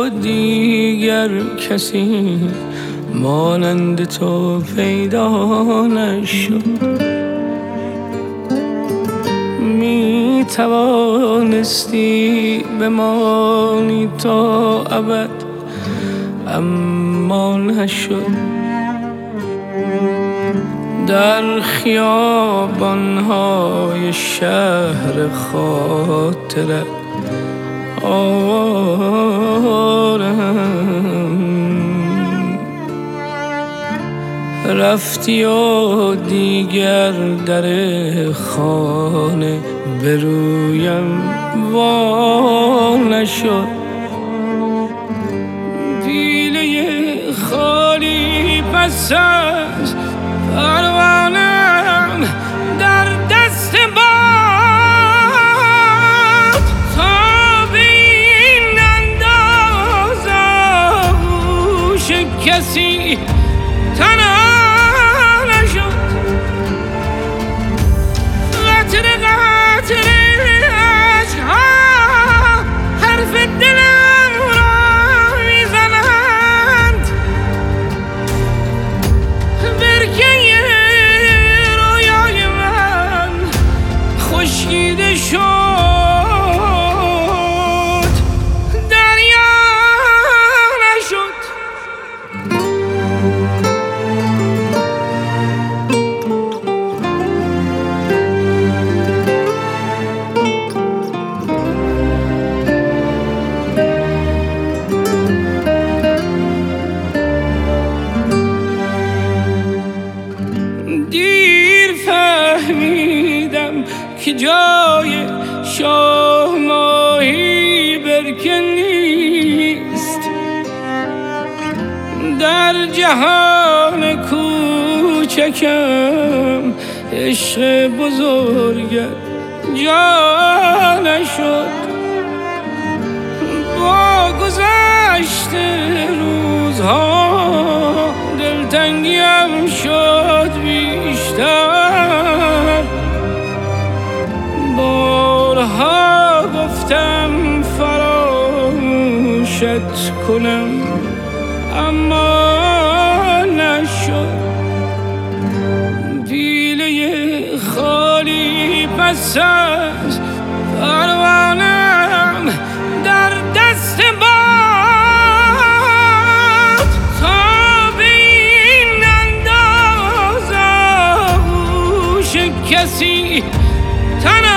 دیگر کسی مانند تو پیدا نشد. می توانستی بمانی تا ابد اما نشد. در خیابان‌های شهر خاطرت آوارم رفتی و دیگر در خانه به رویم وا نشد. پیله خالی پس از پروانه‌ام در دست باد تا به این انداز آغوش کسی تنها نشد. قطره قطره عشق‌ها حرف دلم را میزنند. برکه رویای من خشکیده شد، دریا نشد. دیر فهمیدم که جای شاه ماهی برکه نیست. در جهان کوچکم عشق بزرگت جا نشد. با گذشت روزها دلتنگیم شد بیشتر. بارها گفتم فراموشت کنم اما نشد. پیله خالی پس از پروانه‌ام در دست باد تا به این انداز آغوش کسی تنها